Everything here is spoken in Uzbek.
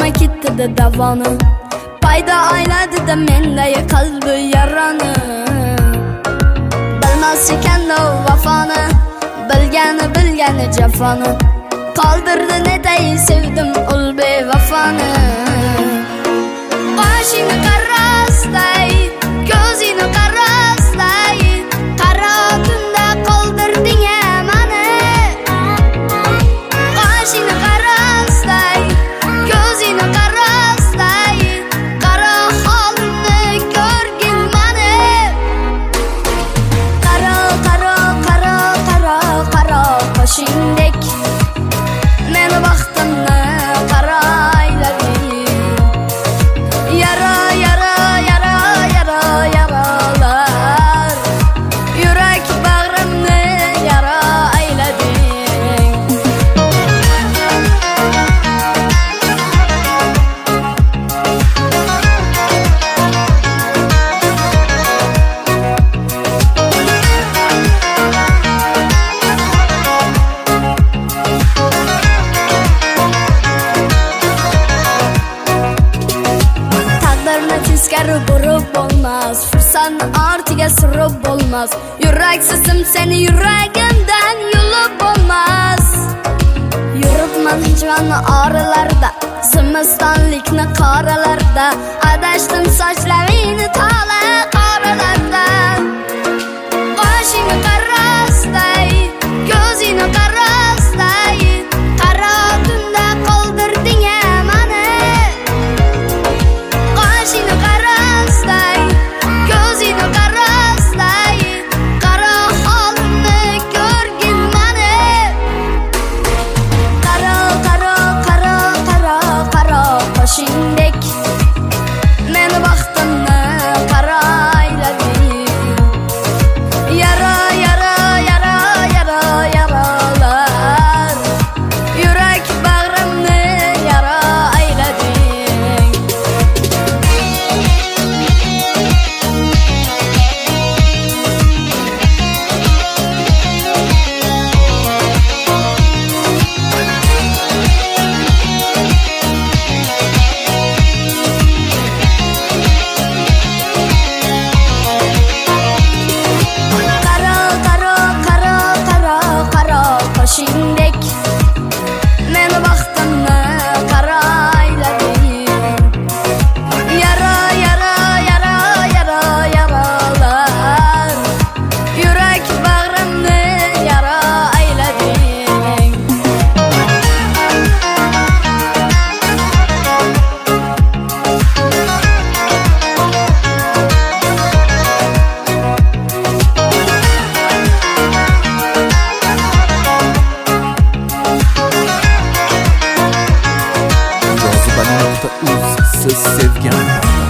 Ko'rmay ketdi davoni, paydo ayladida mendagi qalbi yarani. Bilmas ekan vafoni, bilgani jafoni. Qoldirdi netay sevdim ul bevafoni. Qoshingni qarasday, ko'zingni qarasday, qaro tunda qoldirding mani. Qoshingni qarasday, ko'zingni qarasday, qaro holimni ko'rgin mani. Qaro qoshingdek meni baxtimni qaro aylading. Yaralar, yurak bag'rimni yara aylading. Teskari burib bo'lmas, fursatni ortiga surib bo'lmas. Yuraksizim seni yuragimdan yulib bo'lmas. Yuribman hijronni oralarda, zimistonlikni qoralarda. Adashdim sochlaringni tola qoralarda. Qoshingni qarasday, ko'zingni qarasday, qaro tunda qoldirding mani. Qoshingni qarasday, ko'zingni qarasday, qaro holimni ko'rgin mani. Qaro qoshingdek meni baxtimni qaro aylading. Yaralar, yurak bag'rimni yara aylading. Qaro qoshingdek meni baxtimni qaro aylading. Yaralar, yurak bag'rimni yara aylading. Siz sevgan